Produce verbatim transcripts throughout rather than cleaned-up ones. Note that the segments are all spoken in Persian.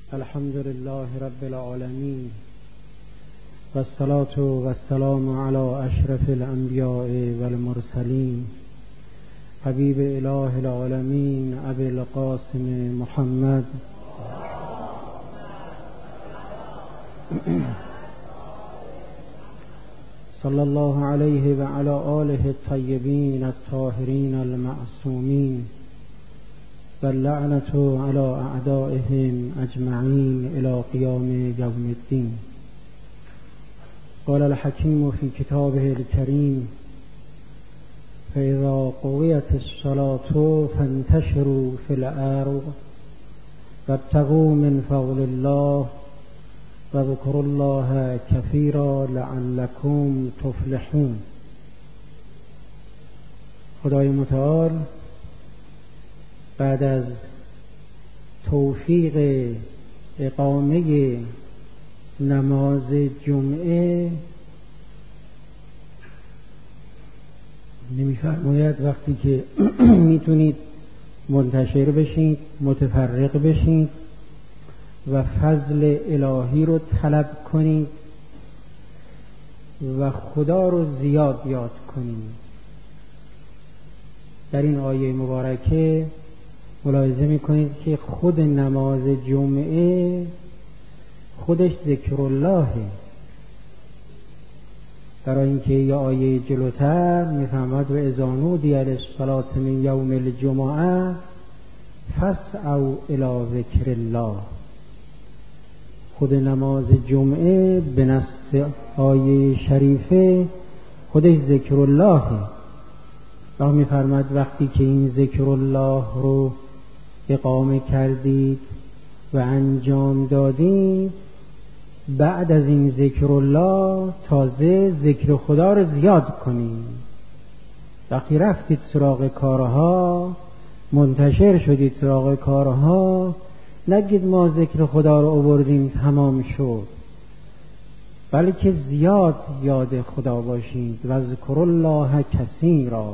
الحمد لله رب العالمين والصلاة والسلام على اشرف الانبیاء والمرسلین حبیب اله العالمین ابی القاسم محمد صلی الله علیه و علی آله الطیبین الطاهرین المعصومین واللعنة على أعدائهم أجمعين إلى قيام يوم الدين. قال الحكيم في كتابه الكريم: فإذا قضيت الصلاة فانتشروا في الأرض وابتغوا من فضل الله واذكروا الله كثيرا لعلكم تفلحون. خدای متعال بعد از توفیق اقامه نماز جمعه نمی‌فرماید وقتی که میتونید منتشر بشید، متفرق بشید و فضل الهی رو طلب کنید و خدا رو زیاد یاد کنید. در این آیه مبارکه ملاحظه میکنید که خود نماز جمعه خودش ذکر اللهه، برای اینکه یه آیه جلوتر میفهمد و اذا نودی للصلاة من یوم الجمعه فاسعوا الی ذکر الله. خود نماز جمعه به نص آیه شریفه خودش ذکر اللهه. الله میفرماد وقتی که این ذکر الله رو اقامه کردید و انجام دادید، بعد از این ذکر الله تازه ذکر خدا رو زیاد کنید. وقتی رفتید سراغ کارها، منتشر شدید سراغ کارها، نگید ما ذکر خدا رو آوردیم تمام شد، بلکه زیاد یاد خدا باشید. و ذکر الله کثیرا.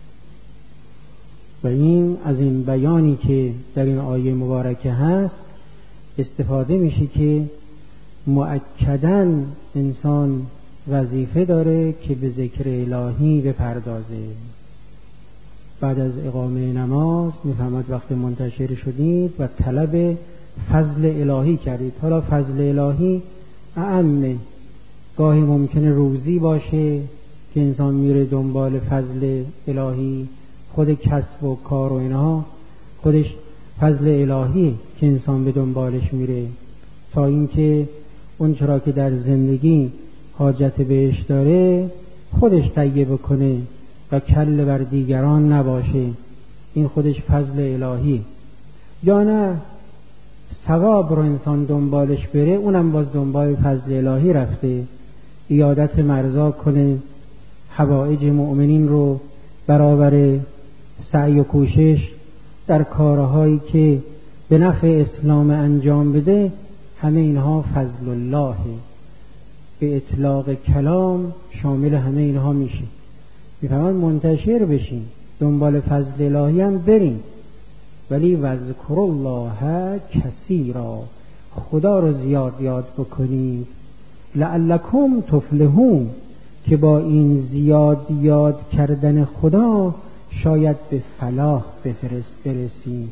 و این از این بیانی که در این آیه مبارکه هست استفاده میشه که مؤکداً انسان وظیفه داره که به ذکر الهی بپردازه. بعد از اقامه نماز میفهمد وقت منتشر شدید و طلب فضل الهی کردید. حالا فضل الهی اعمه، گاهی ممکنه روزی باشه که انسان میره دنبال فضل الهی، خود کسب و کار و اینها خودش فضل الهی که انسان به دنبالش میره، تا اینکه اون چرا که در زندگی حاجت بهش داره خودش تهیه بکنه و کل بر دیگران نباشه. این خودش فضل الهی. یا نه ثواب رو انسان دنبالش بره، اونم باز دنبال فضل الهی رفته، عیادت مرضا کنه، حوائج مؤمنین رو برابر سعی و کوشش در کارهایی که به نفع اسلام انجام بده. همه اینها فضل الله به اطلاق کلام شامل همه اینها میشه. میفهمن منتشر بشین، دنبال فضل الهی هم برین، ولی وذکر الله کثیرا، خدا رو زیاد یاد بکنید. لعلکم تفلحون، که با این زیاد یاد کردن خدا شاید به فلاح بفرست برسید.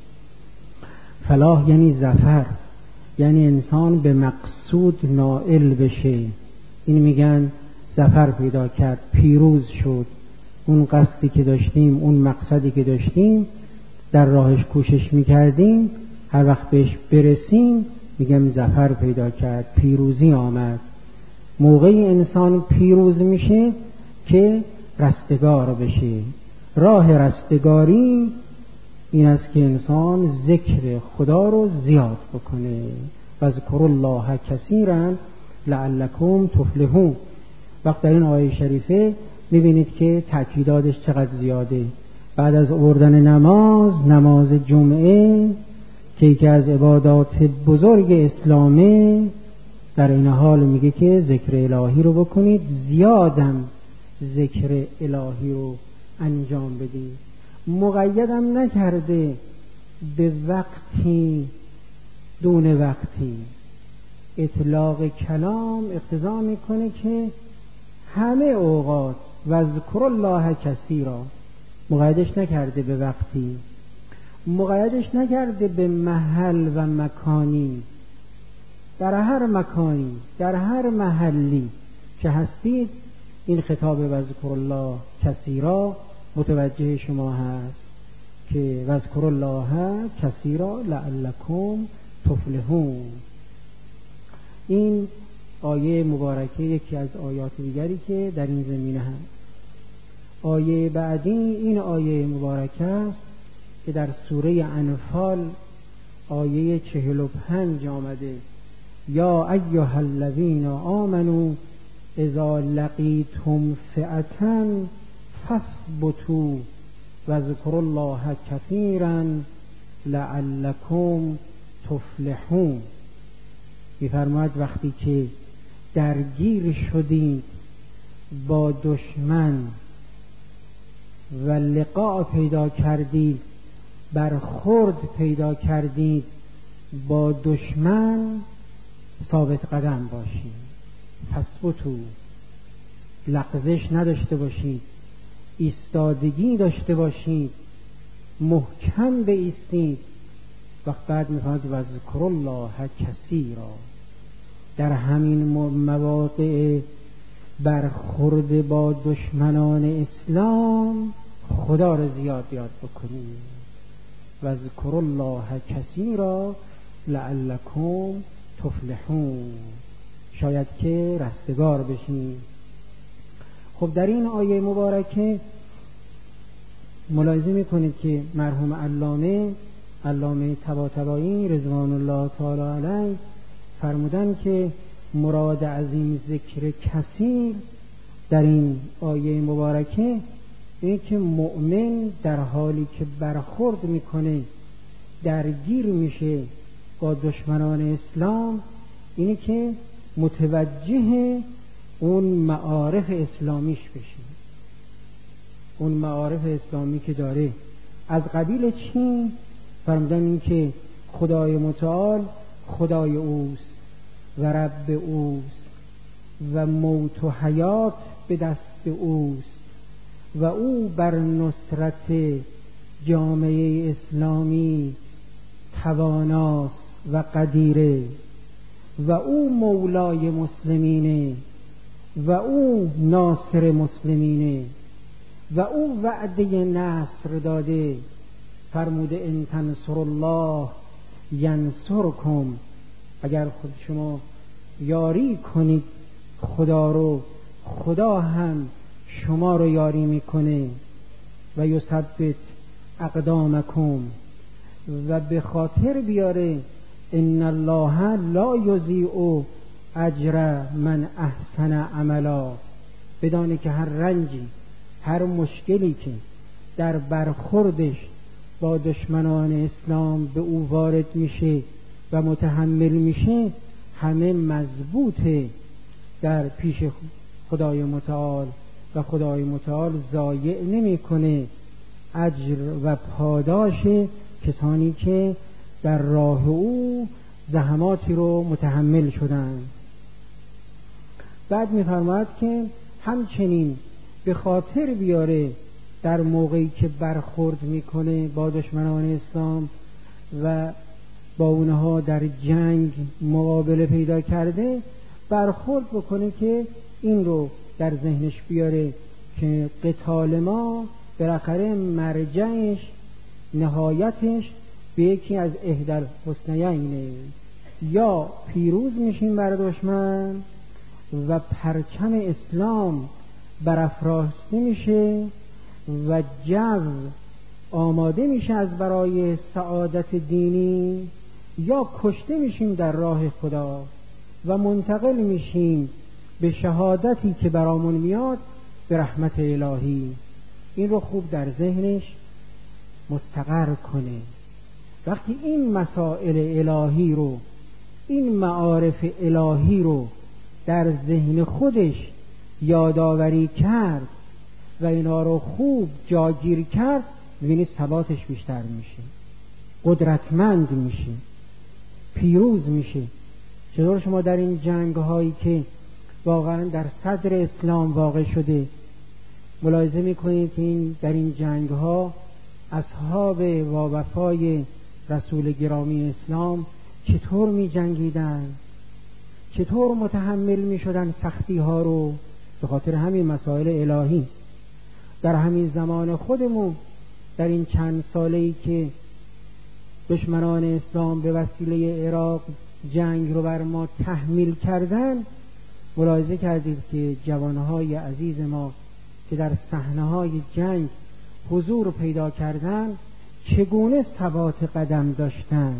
فلاح یعنی ظفر، یعنی انسان به مقصود نائل بشه. این میگن ظفر پیدا کرد، پیروز شد. اون قصدی که داشتیم، اون مقصدی که داشتیم در راهش کوشش میکردیم، هر وقت بهش برسیم میگم ظفر پیدا کرد، پیروزی آمد. موقعی انسان پیروز میشه که رستگار بشه. راه رستگاری این است که انسان ذکر خدا رو زیاد بکنه. فذکر الله کثیرا لعلکم تفلحون. وقت در این آیه شریفه میبینید که تأکیداتش چقدر زیاده. بعد از آوردن نماز، نماز جمعه که یکی از عبادات بزرگ اسلامه، در این حال میگه که ذکر الهی رو بکنید، زیادم ذکر الهی رو انجام بدید. مقیدم نکرده به وقتی دون وقتی. اطلاق کلام اقتضا میکنه که همه اوقات واذکروا الله کثیرا، مقیدش نکرده به وقتی، مقیدش نکرده به محل و مکانی. در هر مکانی، در هر محلی که هستید این خطاب واذکروا الله کثیرا متوجه شما هست که واذکروا الله کثیرا لعلکم تفلحون. این آیه مبارکه یکی از آیات دیگری که در این زمینه هست. آیه بعدی این آیه مبارکه است که در سوره انفال آیه چهل و پنج آمده: یا ایها الذین آمنوا اذا لقیتم فئة فاثبتوا واذکروا الله کثیرا لعلکم تفلحون. می‌فرماید وقتی که درگیر شدید با دشمن و لقاء پیدا کردید، برخورد پیدا کردید با دشمن، ثابت قدم باشید. فاثبتوا، لغزش نداشته باشید، ایستادگی داشته باشید، محکم بایستید. وقت بعد می‌فرماید واذکروا الله کثیرا، در همین مواقع برخورد با دشمنان اسلام خدا رو زیاد یاد بکنید. واذکروا الله کثیرا لعلکم تفلحون، شاید که رستگار بشید. خب در این آیه مبارکه ملاحظه میکنید که مرحوم علامه علامه طباطبایی رضوان الله تعالی علیه فرمودن که مراد از این ذکر کثیر در این آیه مبارکه اینه که مؤمن در حالی که برخورد میکنه، درگیر میشه با دشمنان اسلام، اینه که متوجه اون معارف اسلامیش بشه. اون معارف اسلامی که داره از قبیل چی؟ فرمودن این که خدای متعال خدای اوست و رب اوست و موت و حیات به دست اوست و او بر نصرت جامعه اسلامی تواناست و قدیره و او مولای مسلمینه و او ناصر مسلمینه و او وعده نصر داده. فرموده ان تنصروا الله ینصرکم، اگر خود شما یاری کنید خدا رو، خدا هم شما رو یاری میکنه. و یثبت اقدامکم، و به خاطر بیاره ان الله لا یضیع اجر من احسن عملا، بدانه که هر رنجی، هر مشکلی که در برخوردش با دشمنان اسلام به او وارد میشه و متحمل میشه، همه مضبوطه در پیش خدای متعال و خدای متعال ضایع نمیکنه اجر و پاداش کسانی که در راه او زحماتی رو متحمل شدند. بعد می‌فرماید که همچنین به خاطر بیاره در موقعی که برخورد میکنه با دشمنان اسلام و با اونها در جنگ مقابله پیدا کرده، برخورد بکنه که این رو در ذهنش بیاره که قتال ما بالاخره مرجعش، نهایتش به یکی از احدی الحسنیینه، یا پیروز میشیم بر دشمن و پرچم اسلام برافراشته میشه و جو آماده میشه از برای سعادت دینی، یا کشته میشیم در راه خدا و منتقل میشیم به شهادتی که برامون میاد به رحمت الهی. این رو خوب در ذهنش مستقر کنه. وقتی این مسائل الهی رو، این معارف الهی رو در ذهن خودش یادآوری کرد و اینا رو خوب جاگیر کرد، می‌بینی ثباتش بیشتر میشه، قدرتمند میشه. پیروز میشه. چطور شما در این جنگ هایی که واقعا در صدر اسلام واقع شده ملاحظه میکنید که این در این جنگ ها اصحاب وفای رسول گرامی اسلام چطور می جنگیدن، چطور متحمل می شدن سختی ها رو، به خاطر همین مسائل الهی. در همین زمان خودمون در این چند ساله‌ای که دشمنان اسلام به وسیله عراق جنگ رو بر ما تحمیل کردن، ملاحظه کردید که جوانهای عزیز ما که در صحنه‌های جنگ حضور پیدا کردن چگونه ثبات قدم داشتن،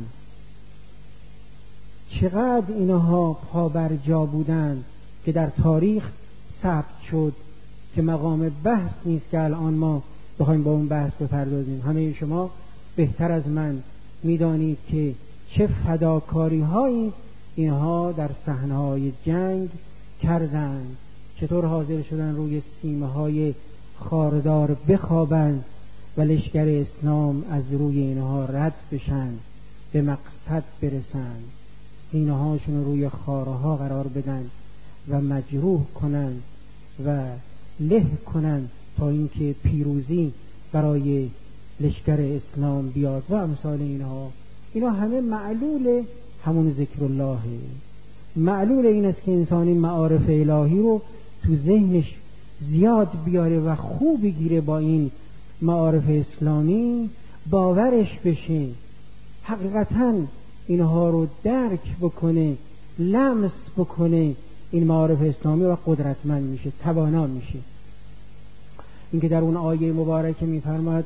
چقدر اینها پا بر جا بودن که در تاریخ ثبت شد که مقام بحث نیست که الان ما بخوایم با اون بحث بپردازیم. همه شما بهتر از من میدانید که چه فداکاری هایی اینها در صحنه‌های جنگ کردند، چطور حاضر شدن روی سیمه های خاردار بخوابند و لشکر اسلام از روی اینها رد بشن، به مقصد برسند، سینه هاشون رو روی خاره ها قرار بدن و مجروح کنند و له کنند تا اینکه پیروزی برای لشکر اسلام بیاد و امثال اینها. اینا همه معلول همون ذکر الله، معلول این است که انسان این معارف الهی رو تو ذهنش زیاد بیاره و خوب بگیره، با این معارف اسلامی باورش بشه، حقیقتاً اینها رو درک بکنه، لمس بکنه، این معارف اسلامی و قدرتمند میشه، توانا میشه. اینکه در اون آیه مبارکه میفرماد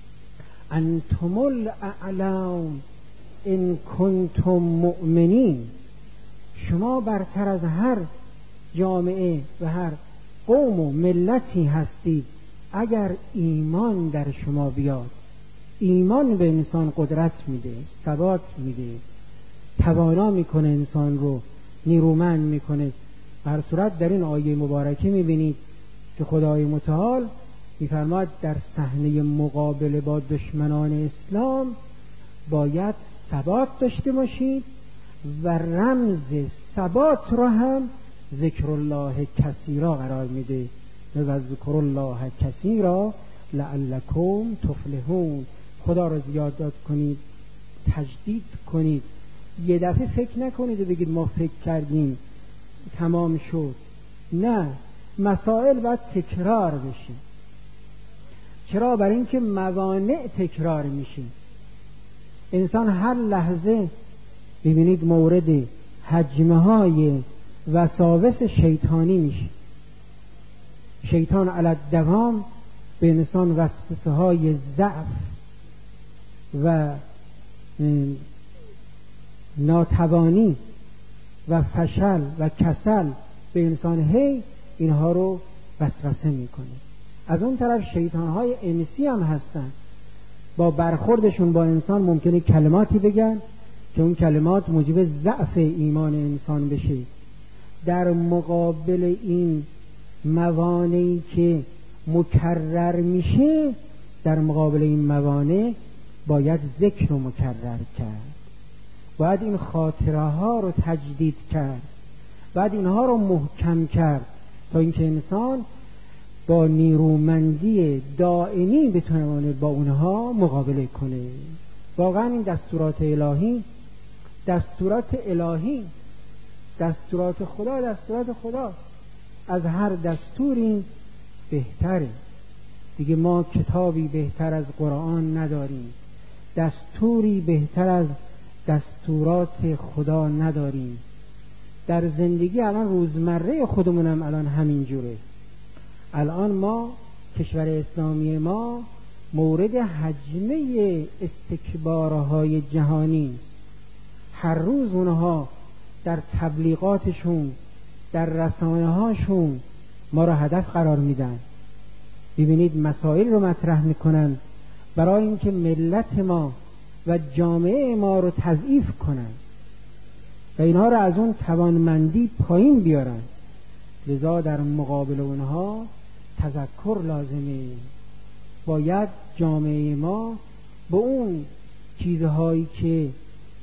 انتم الاعلون ان کنتم مؤمنین، شما برتر از هر جامعه و هر قوم و ملتی هستید اگر ایمان در شما بیاد. ایمان به انسان قدرت میده، ثبات میده، توانا میکنه، انسان رو نیرومند میکنه. هر صورت در این آیه مبارکه میبینید که خدای متعال میفرماد در صحنه مقابله با دشمنان اسلام باید ثبات داشته باشید و رمز ثبات را هم ذکر الله کثیرا قرار میده. و ذکر الله کثیرا لعلکم تفلحون، خدا را زیاد داد کنید، تجدید کنید. یه دفعه فکر نکنید و بگید ما فکر کردیم تمام شد. نه، مسائل باید تکرار بشه. چرا؟ برای اینکه موانع تکرار میشه. انسان هر لحظه ببینید مورد هجمه های وساوس شیطانی میشه. شیطان علی دوام به انسان وسوسه های ضعف و ناتوانی و فشل و کسل به انسان هی اینها رو وسوسه میکنه. از اون طرف شیطان های انسی هم هستن، با برخوردشون با انسان ممکنه کلماتی بگن که اون کلمات موجب ضعف ایمان انسان بشه. در مقابل این موانعی که مکرر میشه، در مقابل این موانع باید ذکر رو مکرر کرد، باید این خاطره ها رو تجدید کرد، باید اینها رو محکم کرد تا اینکه انسان با نیرومندی دائمی بتونه با اونها مقابله کنه. واقعا این دستورات الهی دستورات الهی دستورات خدا دستورات خدا از هر دستوری بهتره دیگه. ما کتابی بهتر از قرآن نداریم، دستوری بهتر از دستورات خدا نداریم. در زندگی الان روزمره خودمونم الان همین جوره. الان ما کشور اسلامی ما مورد هجمه استکبارهای جهانی است. هر روز اونها در تبلیغاتشون، در رسانه هاشون ما را هدف قرار میدن. ببینید مسائل رو مطرح میکنن برای اینکه ملت ما و جامعه ما رو تضعیف کنن و اینها رو از اون توانمندی پایین بیارن. لذا در مقابل اونها تذکر لازمه. باید جامعه ما به اون چیزهایی که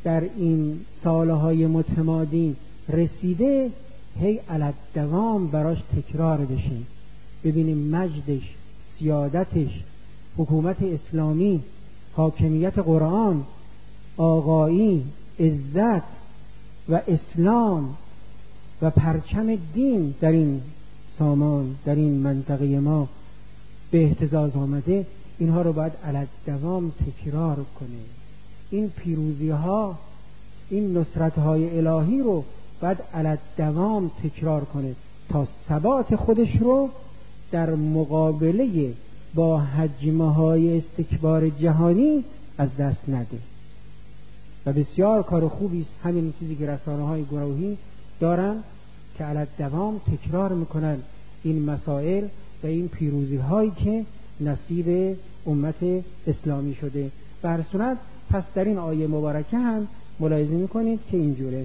در این سالهای متمادی رسیده هی علت دوام براش تکرار بشه. ببینیم مجدش، سیادتش، حکومت اسلامی، حاکمیت قرآن، آقایی، عزت و اسلام و پرچم دین در این سامان، در این منطقه ما به اهتزاز آمده. اینها رو باید علت دوام تکرار کنه. این پیروزی ها، این نصرت های الهی رو باید علت دوام تکرار کنه تا ثبات خودش رو در مقابله با حجمه های استکبار جهانی از دست نده. و بسیار کار خوبی است همین چیزی که رسانه های گروهی دارن که علت دوام تکرار میکنن این مسائل و این پیروزی هایی که نصیب امت اسلامی شده. به هر صورت پس در این آیه مبارکه هم ملاحظه میکنید که اینجوره.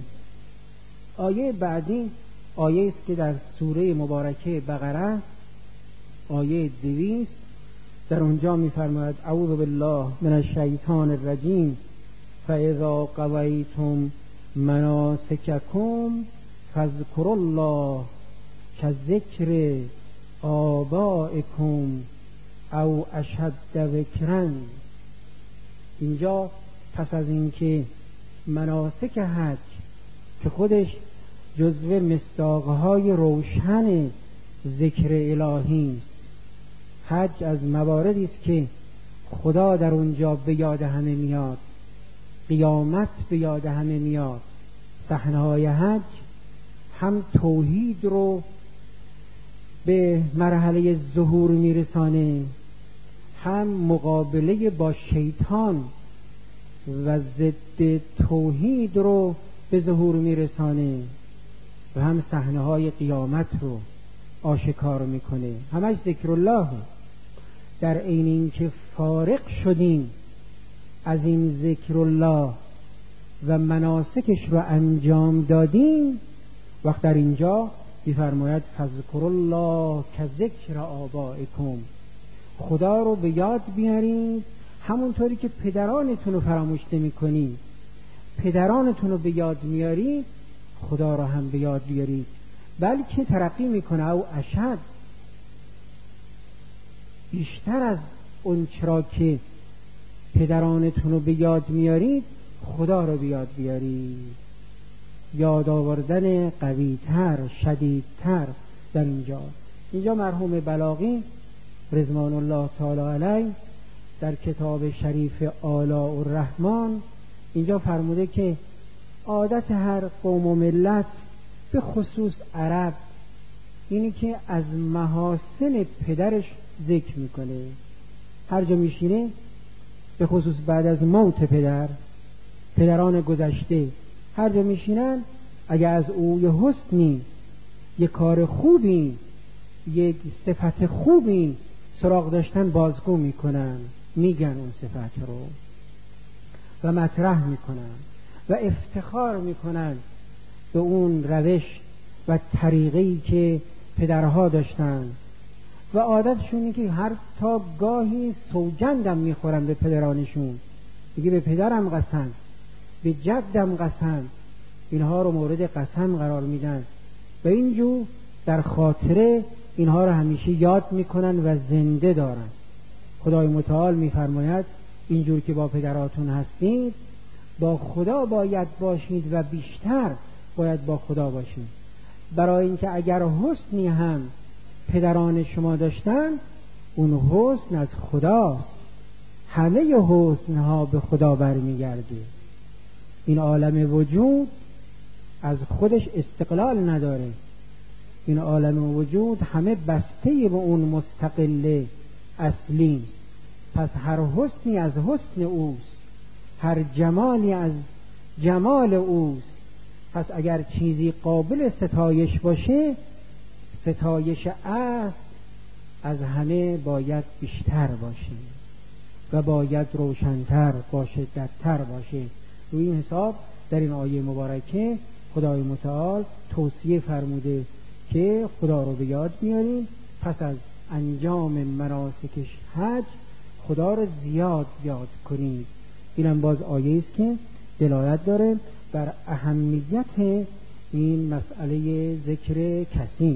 آیه بعدی آیه است که در سوره مبارکه بقره است، آیه دویست. در اونجا میفرماید اعوذ بالله من الشیطان الرجیم فاذا قضیتم مناسککم فاذکروا الله کذکر آبائکم او اشد ذکرا. اینجا پس از اینکه مناسک حج که خودش جزو مصداقهای روشن ذکر الهی است، حج از مواردی است که خدا در اونجا به یاد همه میاد، قیامت به یاد همه میاد. صحنه‌های حج هم توحید رو به مرحله ظهور میرسانه، هم مقابله با شیطان و ضد توحید رو به ظهور میرسانه و هم صحنه‌های قیامت رو آشکار میکنه. همش ذکر الله. در عین اینکه فارغ شدیم از این ذکر الله و مناسکش رو انجام دادیم، وقت در اینجا می‌فرماید فذکروا الله کذکر آبائکم، خدا رو به یاد بیارید همونطوری که پدرانتون رو فراموش نمی‌کنید. پدرانتون رو به یاد میارید، خدا رو هم به یاد بیارید. بلکه ترقی میکنه او اشد، بیشتر از اون چرا که پدرانتون رو به یاد میارید خدا رو به یاد بیارید. یاد آوردن قوی تر، شدید تر در اینجا. اینجا مرحوم بلاغی رضوان الله تعالی علیه در کتاب شریف آلاء الرحمن اینجا فرموده که عادت هر قوم و ملت به خصوص عرب اینی که از محاسن پدرش ذکر میکنه. هر جا میشینه به خصوص بعد از موت پدر، پدران گذشته، هر جا میشینن اگر از او یه حسنی، یه کار خوبی، یک صفت خوبی سراغ داشتن بازگو میکنن، میگن اون صفت رو و مطرح میکنن و افتخار میکنن به اون روش و طریقه‌ای که پدرها داشتن و عادتشونی که هر تا گاهی سوگندم میخورن به پدرانشون، میگه به پدرم قسم، به جدم قسم، اینها رو مورد قسم قرار میدن و اینجور در خاطره اینها رو همیشه یاد میکنن و زنده دارن. خدای متعال میفرماید اینجور که با پدراتون هستید با خدا باید باشید و بیشتر باید با خدا باشید، برای اینکه اگر حسنی هم پدران شما داشتن اون حسن از خداست. همه حسن ها به خدا برمیگرده. این عالم وجود از خودش استقلال نداره، این عالم وجود همه بسته به اون مستقل اصلی است. پس هر حسنی از حسن اوست، هر جمالی از جمال اوست. پس اگر چیزی قابل ستایش باشه، ستایش اصل از همه باید بیشتر باشه و باید روشن‌تر باشه، شدت‌تر باشه. روی این حساب در این آیه مبارکه خدای متعال توصیه فرموده که خدا رو به یاد میاریم، پس از انجام مناسکش حج خدا رو زیاد یاد کنید. اینم باز آیه است که دلالت داره بر اهمیت این مسئله ذکر کثیر.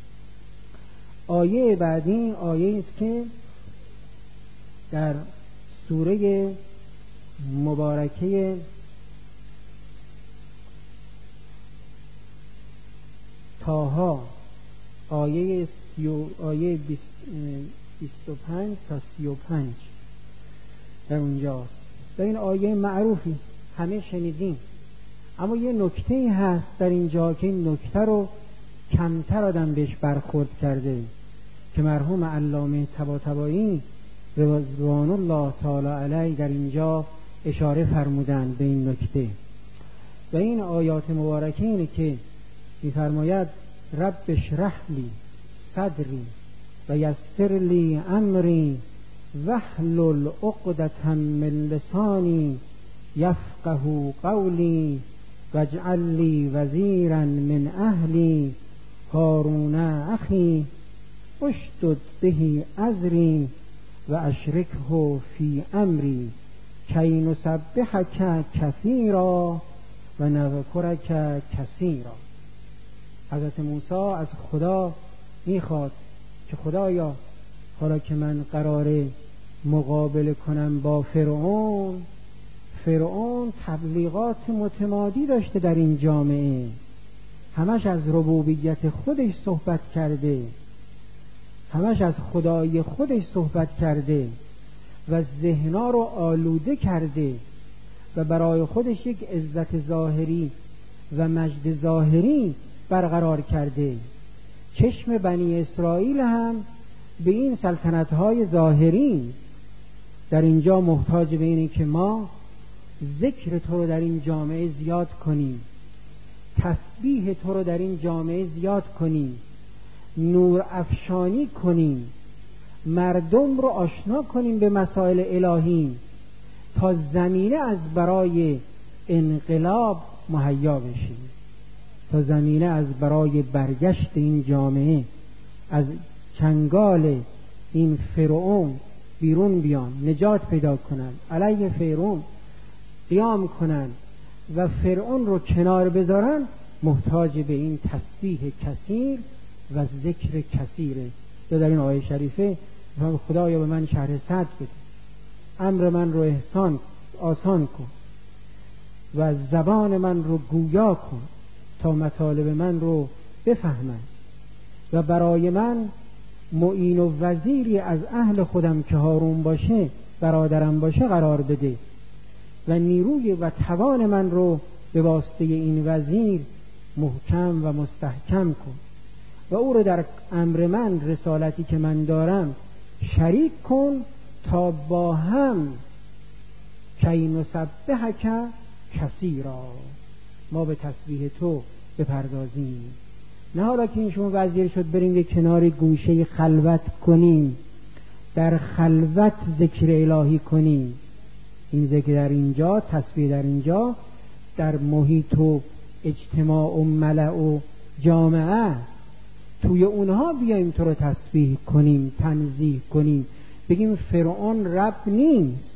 آیه بعدی آیه است که در سوره مبارکه طه آیه سیو آیه بیست و پنج تا سی و پنج در اونجاست. در این آیه معروفی است، همه شنیدیم، اما یه نکته هست در اینجا که این نکته رو کمتر آدم بهش برخورد کرده که مرحوم علامه طباطبایی رضوان الله تعالی علیه در اینجا اشاره فرمودن به این نکته. و این آیات مبارکه اینه که می‌فرماید رب اشرح لی صدری و یسر لی امری واحلل عقدة من لسانی یفقهوا قولی واجعل لی وزیرا من اهلی هارون اخی اشدد به ازری و اشرکه فی امری کی نسبحک کثیرا و نذکرک کثیرا. حضرت موسی از خدا میخواد که خدایا حالا که من قراره مقابله کنم با فرعون، فرعون تبلیغات متمادی داشته در این جامعه، همش از ربوبیت خودش صحبت کرده، همش از خدای خودش صحبت کرده و ذهنا رو آلوده کرده و برای خودش یک عزت ظاهری و مجد ظاهری برقرار کرده. چشم بنی اسرائیل هم به این سلطنت‌های ظاهری در اینجا محتاج به اینه که ما ذکر تو رو در این جامعه زیاد کنیم، تسبیح تو رو در این جامعه زیاد کنیم، نور افشانی کنیم، مردم رو آشنا کنیم به مسائل الهی تا زمینه از برای انقلاب مهیا بشیم، تا زمینه از برای برگشت این جامعه از چنگال این فرعون بیرون بیان، نجات پیدا کنن، علیه فرعون قیام کنن و فرعون رو کنار بذارن. محتاج به این تسبیح کثیر و ذکر کثیره. یا در این آیه شریفه خدایا به من شرح صدر بده، امر من رو احسان آسان کن و زبان من رو گویا کن تا مطالب من رو بفهمن و برای من معین و وزیری از اهل خودم که هارون باشه، برادرم باشه قرار بده و نیروی و توان من رو به واسطه این وزیر محکم و مستحکم کن و او رو در امر من، رسالتی که من دارم، شریک کن تا با هم کی نسبحک کثیرا، ما به تسبیح تو بپردازیم. نه حالا که اینشون وزیر شد بریم یک کنار گوشه خلوت کنیم، در خلوت ذکر الهی کنیم. این ذکر در اینجا، تسبیح در اینجا، در محیط و اجتماع و ملأ و جامعه، توی اونها بیایم تو رو تسبیح کنیم، تنزیه کنیم، بگیم فرعون رب نیست،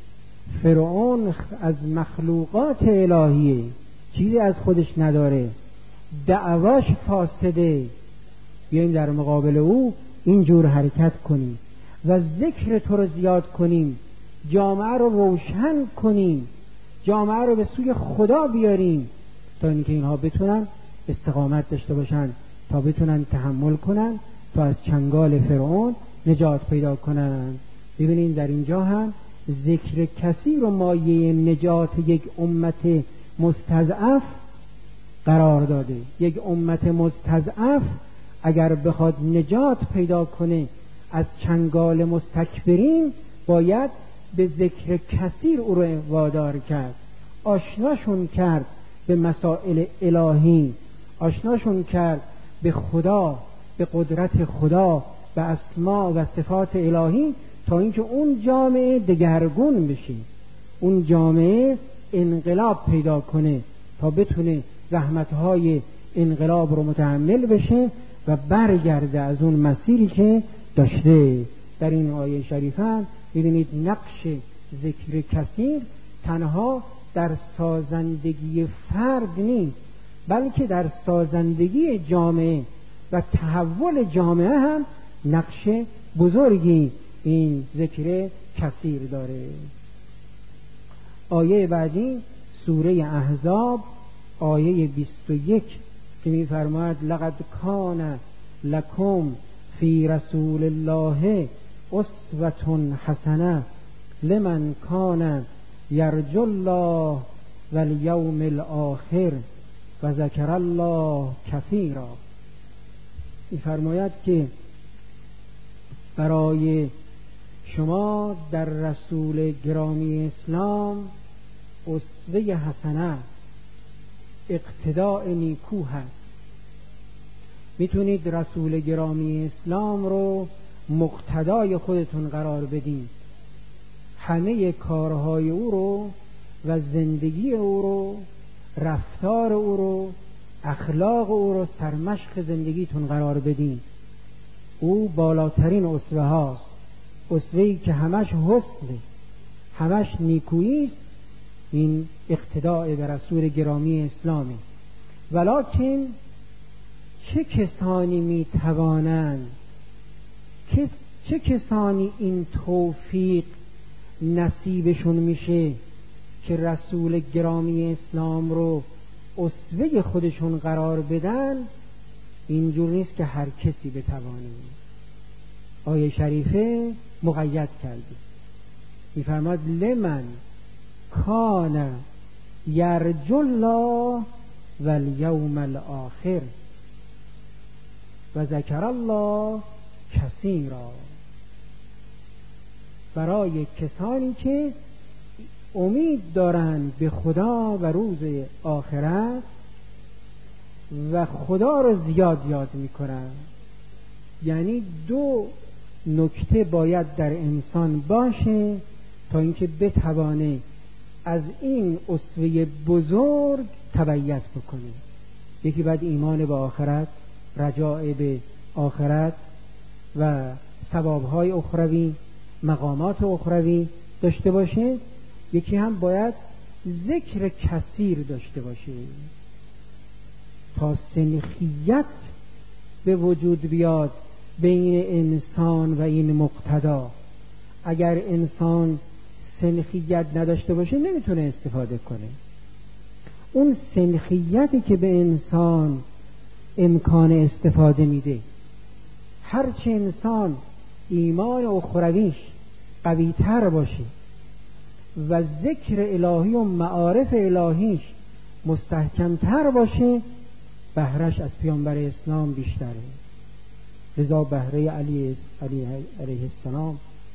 فرعون از مخلوقات الهیه، چیزی از خودش نداره، دعواش فاسده. بیایم در مقابل او اینجور حرکت کنیم و ذکر تو رو زیاد کنیم، جامعه رو روشن کنیم، جامعه رو به سوی خدا بیاریم تا اینکه اینها بتونن استقامت داشته باشن، تا بتونن تحمل کنن، تا از چنگال فرعون نجات پیدا کنن. ببینید در اینجا هم ذکر کثیر و مایه نجات یک امت مستضعف قرار داده. یک امت مستضعف اگر بخواد نجات پیدا کنه از چنگال مستکبرین، باید به ذکر کثیر او رو وادار کرد، آشناشون کرد به مسائل الهی، آشناشون کرد به خدا، به قدرت خدا، به اسما و صفات الهی، تا اینکه اون جامعه دگرگون بشه، اون جامعه انقلاب پیدا کنه، تا بتونه زحمتهای انقلاب رو متحمل بشه و برگرده از اون مسیری که داشته. در این آیه شریفه ببینید نقش ذکر کثیر تنها در سازندگی فرد نیست، بلکه در سازندگی جامعه و تحول جامعه هم نقش بزرگی این ذکر کثیر داره. آیه بعدی سوره احزاب آیه بیست و یک که می‌فرماید لقد کان لکم فی رسول الله اسوة حسنه لمن کان یرجو الله والیوم الاخر و ذکر الله کثیرا. می‌فرماید که برای شما در رسول گرامی اسلام اسوه حسنه است، اقتداء نیکو هست. میتونید رسول گرامی اسلام رو مقتدای خودتون قرار بدین، همه کارهای او رو و زندگی او رو، رفتار او رو، اخلاق او رو سرمشق زندگیتون قرار بدین. او بالاترین اسوه هاست، اسوه‌ای که همش حسنه، همش نیکویی است. این اقتداء به رسول گرامی اسلامی. ولکن چه کسانی می توانند، چه کسانی این توفیق نصیبشون میشه که رسول گرامی اسلام رو اسوه خودشون قرار بدن؟ اینجور نیست که هر کسی بتوانه. آیه شریفه مقید کرده، میفرماد لمن کان یرجو الله والیوم الاخر و ذکر الله کثیرا. برای کسانی که امید دارند به خدا و روز آخرت و خدا رو زیاد یاد میکنن. یعنی دو نکته باید در انسان باشه تا اینکه بتوانه از این اسوه بزرگ تبعیت بکنه. یکی باید ایمان به آخرت، رجاء به آخرت و ثوابهای اخروی، مقامات اخروی داشته باشه. یکی هم باید ذکر کثیر داشته باشه تا سنخیت به وجود بیاد بین انسان و این مقتدا. اگر انسان سنخیت نداشته باشه نمیتونه استفاده کنه. اون سنخیتی که به انسان امکان استفاده میده، هرچه انسان ایمان اخرویش قوی تر باشه و ذکر الهی و معارف الهیش مستحکم تر باشه، بهرش از پیامبر اسلام بیشتره. لذا بهره علی علیه السلام،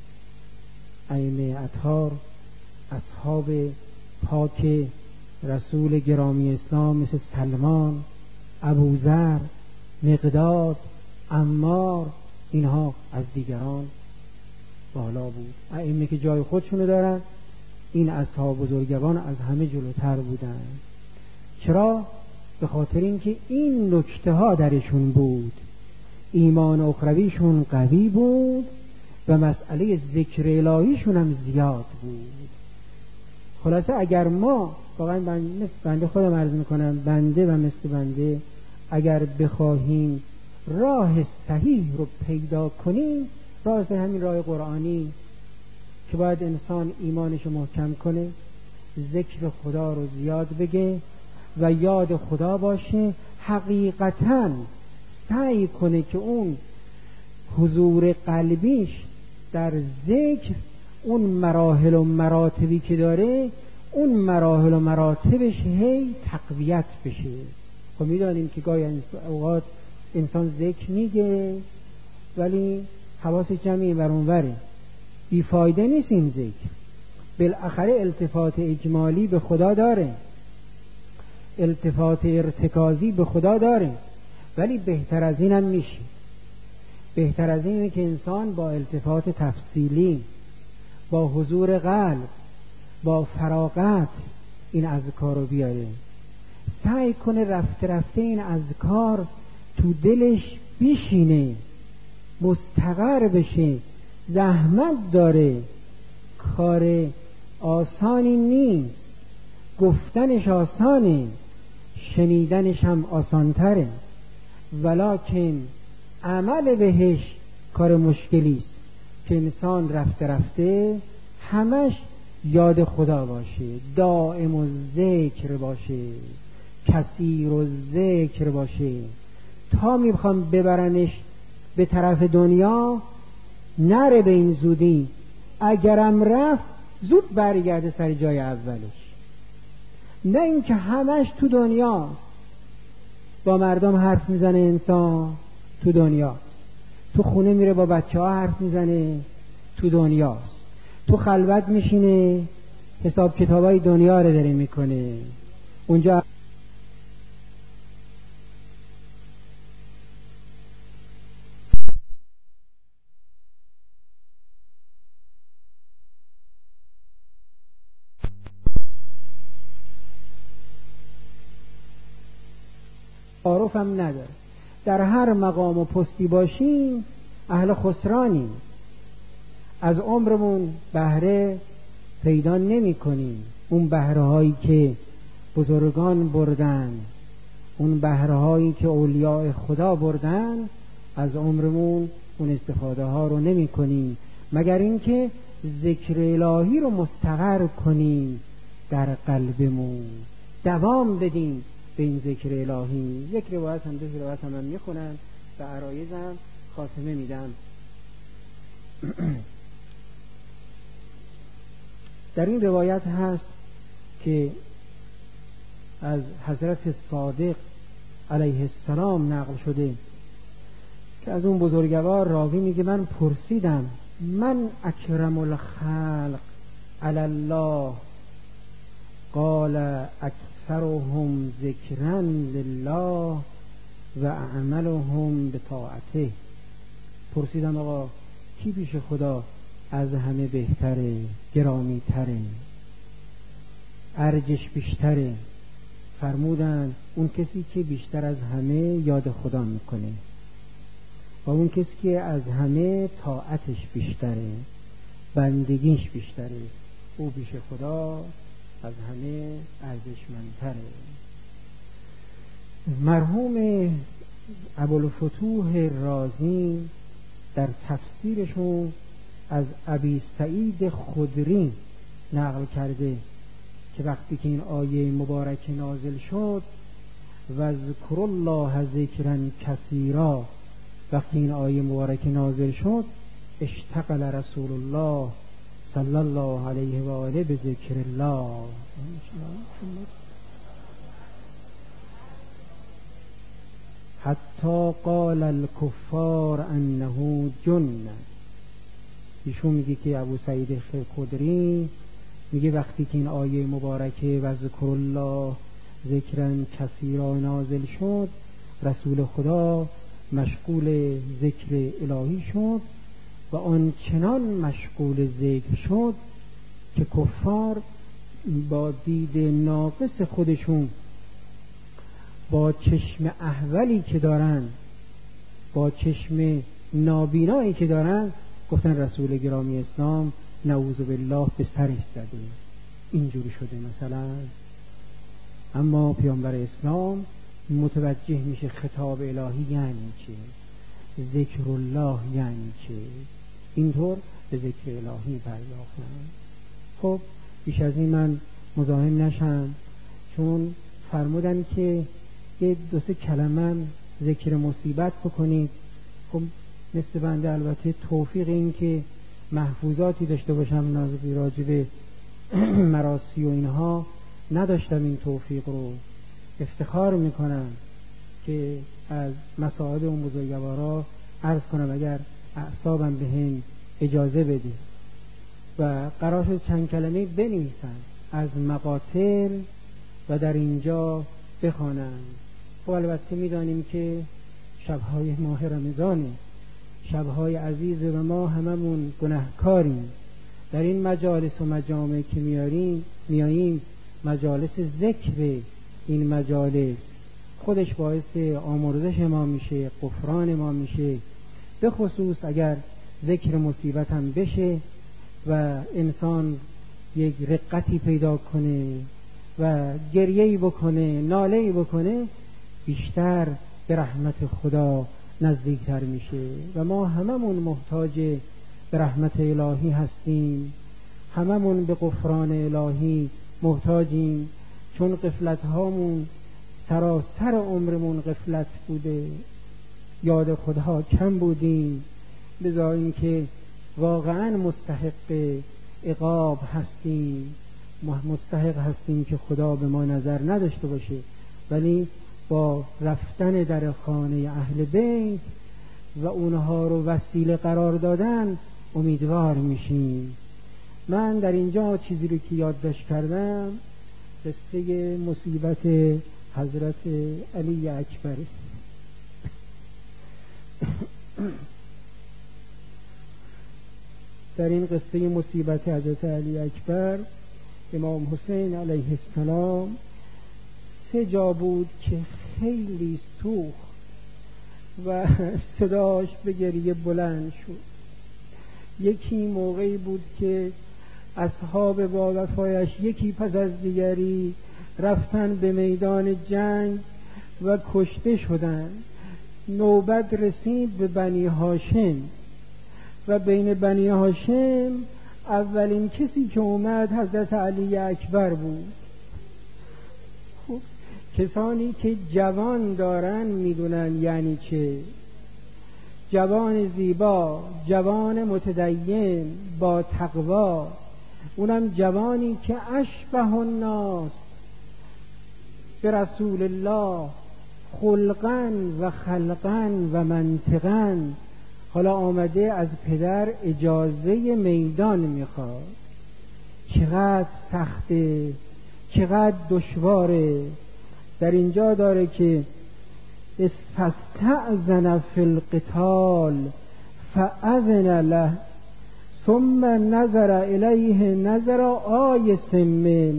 ائمه اطهار، اصحاب پاک رسول گرامی اسلام مثل سلمان، ابوذر، مقداد، عمار، اینها از دیگران بالا بود. ائمه که جای خودشونو دارن، این اصحاب بزرگوان از همه جلوتر بودن. چرا؟ به خاطر اینکه این نکته ها درشون بود. ایمان اخرویشون قوی بود و مسئله ذکر الهیشون هم زیاد بود. خلاصه اگر ما واقعا بنده, بنده خودم عرض میکنم، بنده و مثل بنده اگر بخواهیم راه صحیح رو پیدا کنیم، راه همین راه قرآنی که باید انسان ایمانش محکم کنه، ذکر خدا رو زیاد بگه و یاد خدا باشه، حقیقتاً سعی کنه که اون حضور قلبیش در ذکر، اون مراحل و مراتبی که داره، اون مراحل و مراتبش هی تقویت بشه. خب میدانیم که گاهی اوقات انسان ذکر میگه ولی حواس جمعی بر اونوره، بیفایده نیست این ذکر. بالاخره التفات اجمالی به خدا داره، التفات ارتکازی به خدا داره، ولی بهتر از این هم میشه. بهتر از اینه که انسان با التفات تفصیلی، با حضور قلب، با فراغت این اذکار رو بیاره. سعی کنه رفته رفته این اذکار تو دلش بشینه، مستقر بشه. زحمت داره، کار آسانی نیست، گفتنش آسانه، شنیدنش هم آسانتره، ولکن عمل بهش کار مشکلی است که انسان رفته رفته همش یاد خدا باشه، دائم و ذکر باشه، کثیر و ذکر باشه، تا میخوام ببرنش به طرف دنیا نره به این زودی، اگرم رفت زود برگرده سر جای اولش. نه اینکه همش تو دنیاست، با مردم حرف میزنه انسان تو دنیاست، تو خونه میره با بچه ها حرف میزنه تو دنیاست، تو خلوت میشینه حساب کتابای دنیا رو داره میکنه اونجا. تعارف هم نداره. در هر مقام و پستی باشیم اهل خسرانیم، از عمرمون بهره پیدا نمی کنیم. اون بهره هایی که بزرگان بردن، اون بهره هایی که اولیاء خدا بردن، از عمرمون اون استفاده ها رو نمی کنیم، مگر اینکه ذکر الهی رو مستقر کنیم در قلبمون، دوام بدیم به این ذکر الهی. یک روایت هم دو روایت هم, هم میخونم و عرایزم خاتمه میدم. در این روایت هست که از حضرت صادق علیه السلام نقل شده که از اون بزرگوار راوی میگه من پرسیدم من اکرم الخلق علی الله، قال اکثرهم ذکرا لله و اعملهم بطاعته. پرسیدم آقا کی پیش خدا از همه بهتره، گرامی تره، ارجش بیشتره؟ فرمودن اون کسی که بیشتر از همه یاد خدا میکنه و اون کسی که از همه طاعتش بیشتره، بندگیش بیشتره، او پیش خدا از همه ارزشمندتره. مرحوم ابوالفتوح رازی در تفسیرشون از ابی سعید خدری نقل کرده که وقتی که این آیه مبارک نازل شد و ذکر الله ذکرا کثیرا، وقتی این آیه مبارک نازل شد اشتغل رسول الله صلی الله علیه و آله به ذکر الله، حتی قال الکفار انه جن. ایشون میگه که ابو سعید خدری میگه وقتی که این آیه مبارکه و ذکر الله ذکرا کثیرا نازل شد، رسول خدا مشغول ذکر الهی شد و آن چنان مشغول ذکر شد که کفار با دید ناقص خودشون، با چشم احولی که دارن، با چشم نابینایی که دارن، گفتن رسول گرامی اسلام نعوذ بالله به سرش زده، اینجوری شده مثلا. اما پیامبر اسلام متوجه میشه خطاب الهی یعنی چه، ذکر الله یعنی چه، اینطور به ذکر الهی پرداختن. خب بیش از این من مزاحم نشم، چون فرمودن که یه دو سه کلمه ذکر مصیبت بکنید. خب مثل بنده البته توفیق این که محفوظاتی داشته باشم راجع به مراسی و اینها نداشتم، این توفیق رو افتخار میکنم که از مساعد اون بزرگوارا عرض کنم اگر اعصابم به هم اجازه بده. و قرار شد چند کلمه بنویسن از مقاتل و در اینجا بخوانم. خب البته میدانیم که شبهای ماه رمضانه، شبهای عزیز و ما هممون گناهکاریم. در این مجالس و مجامع که میاریم میاییم، مجالس ذکر، این مجالس خودش باعث آمرزش ما میشه، غفران ما میشه، به خصوص اگر ذکر مصیبت هم بشه و انسان یک رقتی پیدا کنه و گریه‌ای بکنه، ناله‌ای بکنه، بیشتر به رحمت خدا نزدیکتر میشه. و ما هممون محتاج به رحمت الهی هستیم، هممون به غفران الهی محتاجیم، چون غفلت هامون سراسر عمرمون غفلت بوده، یاد خدا کم بودیم، لذا اینکه واقعا مستحق عقاب هستیم، مستحق هستیم که خدا به ما نظر نداشته باشه، ولی با رفتن در خانه اهل بیت و اونها رو وسیله قرار دادن امیدوار میشیم. من در اینجا چیزی رو که یادداشت کردم قصه مصیبت حضرت علی اکبر. در این قصه مصیبت حضرت علی اکبر امام حسین علیه السلام سه جا بود که خیلی سوخت و صداش به گریه بلند شد. یکی موقعی بود که اصحاب با وفایش یکی پس از دیگری رفتن به میدان جنگ و کشته شدند. نوبت رسید به بنی هاشم و بین بنی هاشم اولین کسی که اومد حضرت علی اکبر بود. خب کسانی که جوان دارن میدونن یعنی چه. جوان زیبا، جوان متدین با تقوا، اونم جوانی که اشبه الناس به رسول الله خلقا و خلقا و منطقا. حالا آمده از پدر اجازه میدان میخواد. چقدر سخته، چقدر دشواره. در اینجا داره که فاستأذن فی القتال فأذن له ثم نظر الیه نظر آیس من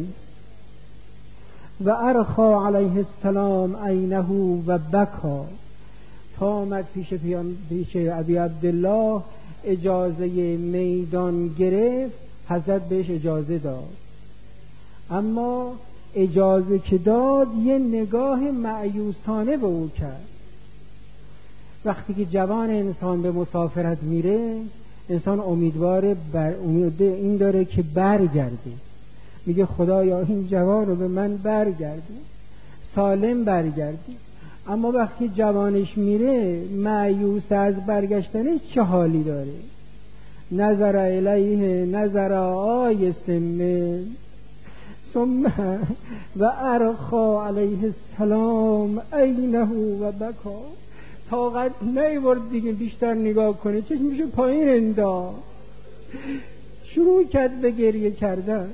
و ارخا علیه السلام عینه و بکا. تا آمد پیش پیش ابی عبدالله اجازه میدان گرفت، حضرت بهش اجازه داد، اما اجازه که داد یه نگاه مأیوسانه به او کرد. وقتی که جوان انسان به مسافرت میره، انسان امیدواره بر امید این داره که برگرده، میگه خدایا این جوان رو به من برگرده، سالم برگرده. اما وقتی جوانش میره مایوس از برگشتنش چه حالی داره؟ نظر الیه نظر آیس من ثم و ارخا علیه السلام عینه و بکا. طاقت نیورد دیگه بیشتر نگاه کنه، چشمشو پایین انداخت، شروع کرد به گریه کردن.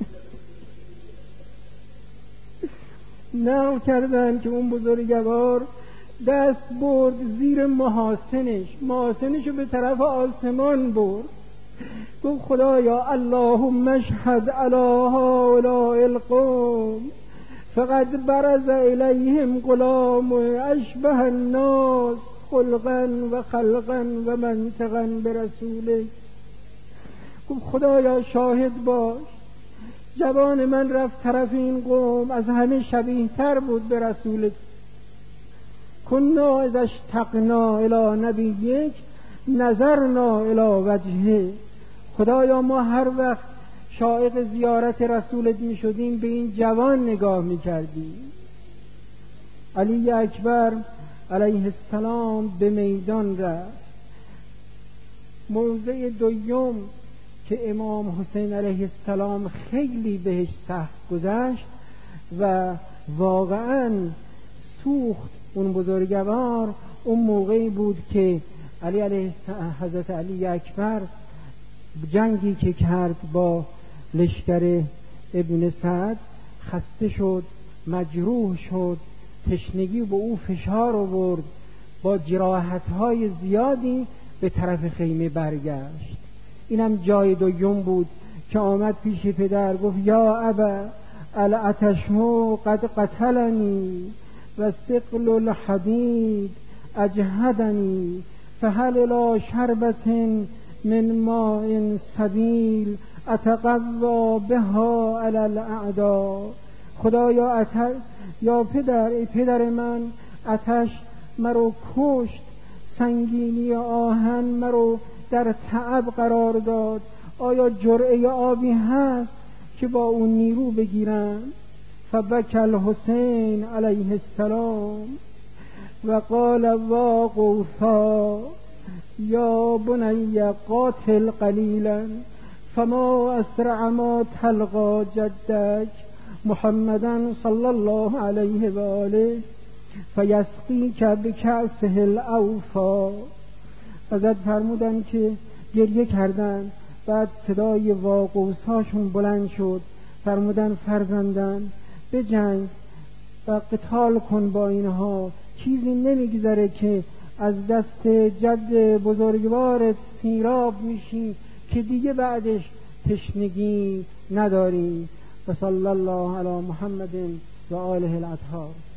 نقل کردن که اون بزرگوار دست برد زیر محاسنش، محاسنشو به طرف آسمان برد، گفت خدایا اللهم اشهد علی هؤلاء القوم فقد برز الیهم غلام اشبه الناس خلقا و خلقا و منطقا برسوله. گفت خدایا شاهد باش، جوان من رفت طرف این قوم، از همه شبیه تر بود به رسولت. کنا اذا اشتقنا الی نبیک نظرنا الی وجهه. خدایا ما هر وقت شایق زیارت رسولت می شدیم به این جوان نگاه می کردیم. علی اکبر علیه السلام به میدان رفت. موضع دوم که امام حسین علیه السلام خیلی بهش سخت گذشت و واقعا سوخت اون بزرگوار، اون موقعی بود که علی علیه حضرت علی اکبر جنگی که کرد با لشکر ابن سعد خسته شد، مجروح شد، تشنگی به او فشار آورد، با جراحت‌های زیادی به طرف خیمه برگشت. اینم جای دوم بود که آمد پیش پدر، گفت یا ابا العطشمو قد قتلنی و ثقل الحدید اجهدنی فهل لا شربت من ماء سبیل اتقضا بها علی الاعداء. خدایا اتش یا پدر، ای پدر من، اتش مرو کشت، سنگینی آهن مرو در تعب قرار داد. آیا جرعه آبی هست که با اون نیرو بگیرم؟ فبکى الحسین علیه السلام و قال واقوفا یا بنی قاتل قلیلا فما اسرع ما تلقى جدک محمدا صلی الله علیه و آله فیسقیک بکأسه الاوفا. حضرت فرمودن که گریه کردن، بعد صدای واقوساشون بلند شد، فرمودن فرزندن به جنگ و قتال کن با اینها، چیزی نمیگذره که از دست جد بزرگوارت سیراب میشی که دیگه بعدش تشنگی نداری. و صلی الله علی محمد و آله الاطهار.